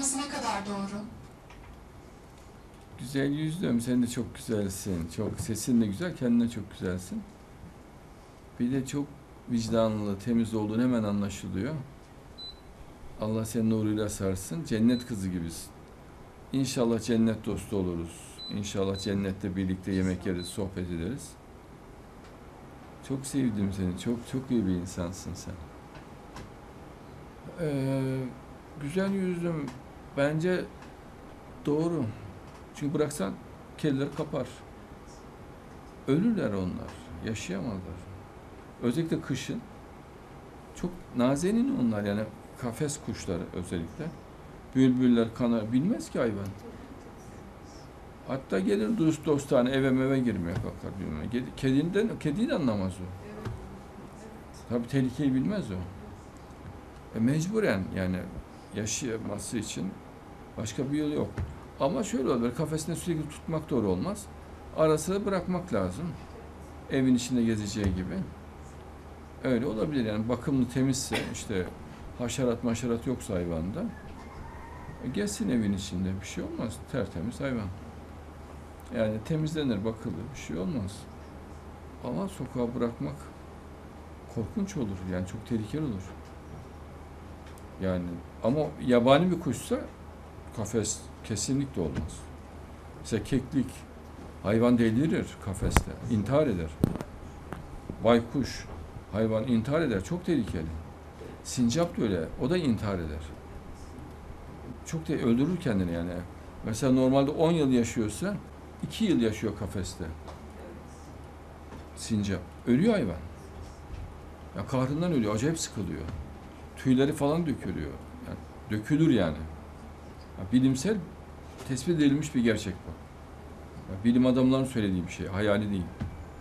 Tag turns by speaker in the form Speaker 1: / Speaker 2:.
Speaker 1: söylenmesi ne kadar doğru?
Speaker 2: Güzel yüzlüm, sen de çok güzelsin. Çok sesin de güzel, kendine çok güzelsin. Bir de çok vicdanlı, temiz olduğun hemen anlaşılıyor. Allah senin nuruyla sarsın. Cennet kızı gibisin. İnşallah cennet dostu oluruz. İnşallah cennette birlikte yemek yeriz, sohbet ederiz. Çok sevdim seni. Çok iyi bir insansın sen. Güzel yüzlüm bence doğru. Çünkü bıraksan kediler kapar. Ölürler onlar. Yaşayamazlar. Özellikle kışın. Çok nazenin onlar yani kafes kuşları özellikle. Bülbüller, kanar bilmez ki hayvan. Hatta gelir dostane eve girmeye kalkar bilmem. Kediyi de anlamaz o. Tabii tehlikeyi bilmez o. Mecburen yani yaşaması için başka bir yol yok. Ama şöyle olur, kafesinde sürekli tutmak doğru olmaz. Ara sıra bırakmak lazım. Evin içinde gezeceği gibi. Öyle olabilir yani bakımlı temizse işte haşerat yoksa hayvanda gezsin evin içinde bir şey olmaz. Tertemiz hayvan. Yani temizlenir, bakılır bir şey olmaz. Ama sokağa bırakmak korkunç olur yani çok tehlikeli olur. Yani ama yabani bir kuşsa kafes kesinlikle olmaz. Mesela keklik hayvan delirir kafeste, intihar eder. Baykuş hayvan intihar eder, çok tehlikeli. Sincap da öyle, o da intihar eder. Çok da öldürür kendini yani. Mesela normalde 10 yıl yaşıyorsa 2 yıl yaşıyor kafeste. Sincap. Ölüyor hayvan. Ya kahrından ölüyor, acayip sıkılıyor. Tüyleri falan dökülüyor. Yani dökülür yani. Ya bilimsel tespit edilmiş bir gerçek bu. Ya bilim adamlarının söylediği bir şey, hayali değil.